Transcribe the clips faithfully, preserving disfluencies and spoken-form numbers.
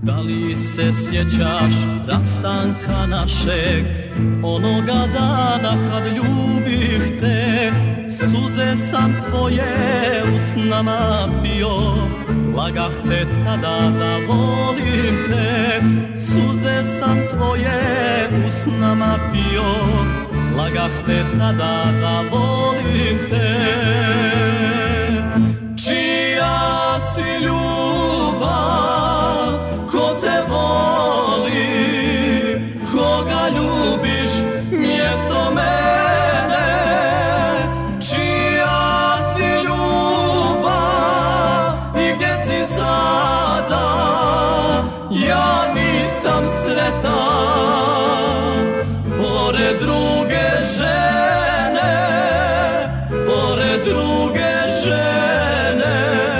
Da li se sjećaš rastanka našeg, onoga dana kad ljubih te? Suze sam tvoje u snama pio, lagah te tada da volim te. Suze sam tvoje u snama pio, lagah te tada da volim te. Čija si ljubav, ko te voli, koga ljubiš mjesto mene? Čija si ljubav i gdje si sada? Ja nisam sretan pored druge žene, pored druge žene.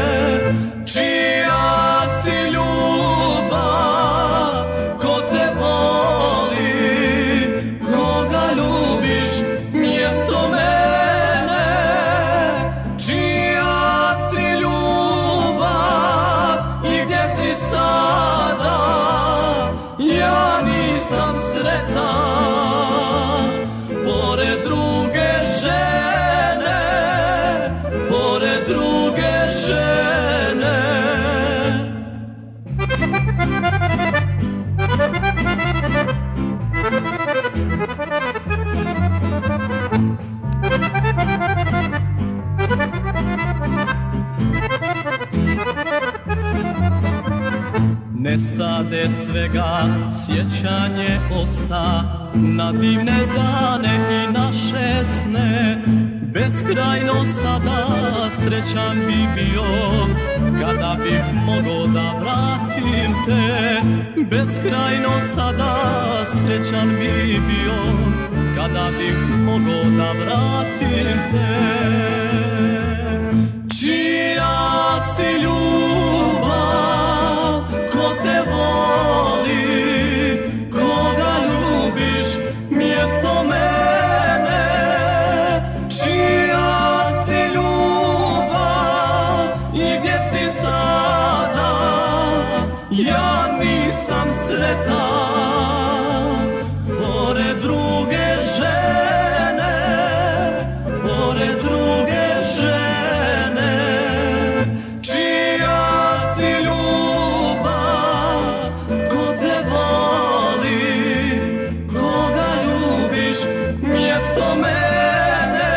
Čija si ljubav, ko te voli, koga ljubiš mjesto mene? Čija si ljubav i gdje si sada? Ja nisam sretan pored druge žene, pored druge žene. Nestade svega, sjećanje osta na divne dane i naše sne. Beskrajno sada srećan bi bio kada bih mogao da vratim te. Beskrajno sada srećan bi bio kada bih mogao da vratim te. Čija si ljubav, ko te voli, koga ljubiš mjesto mene? Čija si ljubav i gdje si sada? Ja nisam sretan pored druge žene, pored druge žene. Čija si ljubav, ko te voli, koga ljubiš mjesto mene?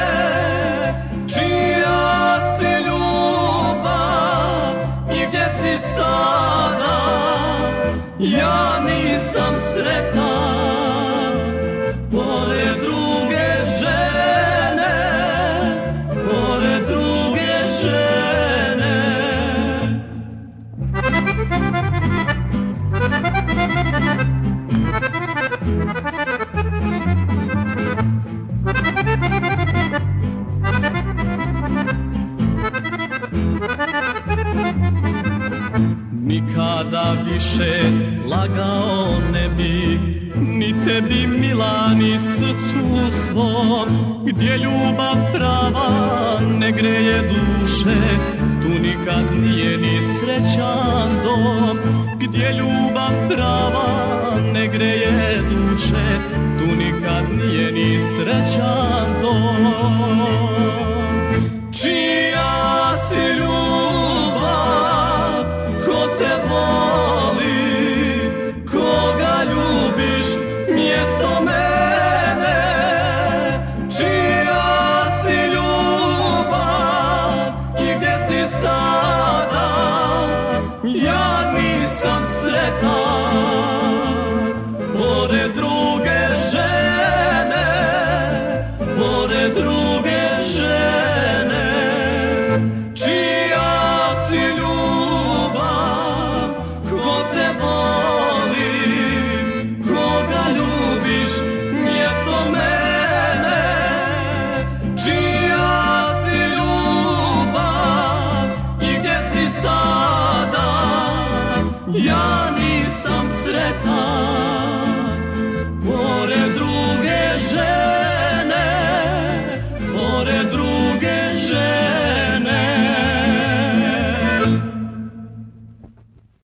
Čija si ljubav i gdje si sada? Ja nisam sretan pored druge žene, pored druge žene. Nikada više lagao ne bi, ni tebi mila, ni srcu svom. Gdje ljubav prava ne greje duše, tu nikad nije ni srećan dom. Gdje ljubav prava ne greje duše, tu nikad nije ni srećan dom. Čija si ljubav, ko te voli, koga ljubiš mjesto mene? Čija si ljubav i gdje si sada? Ja nisam sretan pored druge žene, pored druge žene. Čija si ljubav, ko te voli, koga ljubiš mjesto mene? Čija si ljubav i gdje si sada? Ja nisam sretan